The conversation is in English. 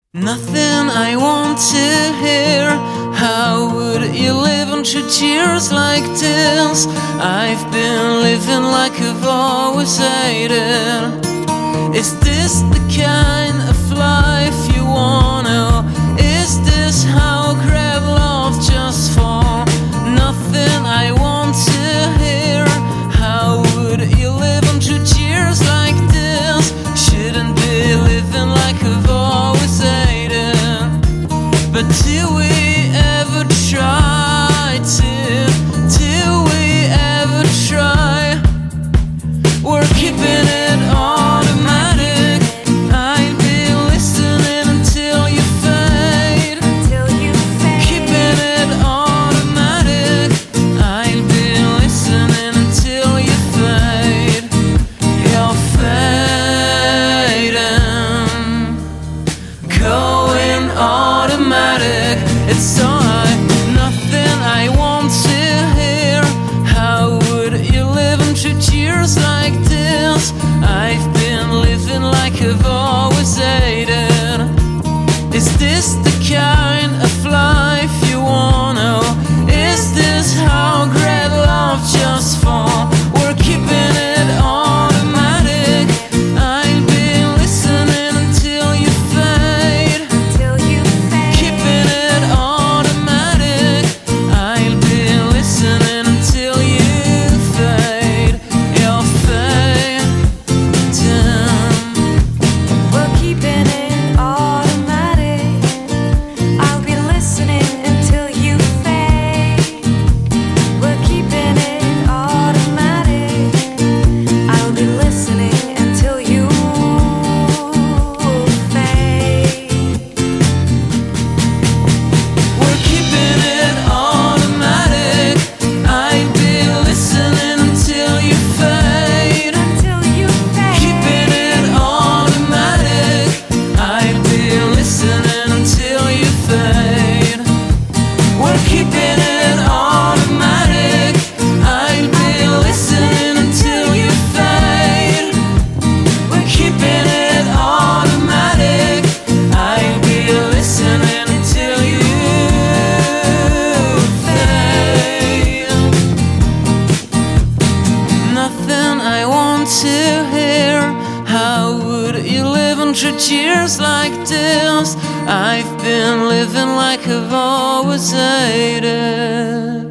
Nothing I want to hear. How would you live on 2 years like this? I've been living like I've always hated. Is this the kind of life you wanna? Is this how I grab love just for nothing I want to hear? How would you live on 2 years like this? Shouldn't be living like I've always hated. But do we ever try to? Do we ever try? We're keeping it automatic. I'll be listening until you fade. Keeping it automatic. I'll be listening until you fade. You're fading, going automatic. It's alright. Nothing I want to hear. How would you live on 2 years like this? I've been living like I've always hated. Is this the kind of life you wanna? Is this how I grab love just for? We're keeping it automatic. I'll be listening until you fade. Keeping it automatic. I'll be listening until you fade. You're fading. We're keeping it automatic. I'll be listening until you fade. We're keeping it automatic. I'll be listening until you fade. We're keeping it automatic. I'll be listening until you fade. Keeping it automatic. I'll be listening until you fade. We're keeping it automatic. I'll be listening until you fade. We're keeping it automatic. I'll be listening until you fade. Nothing I want to hear. How would you live on 2 years like this? I've been living like I've always hated.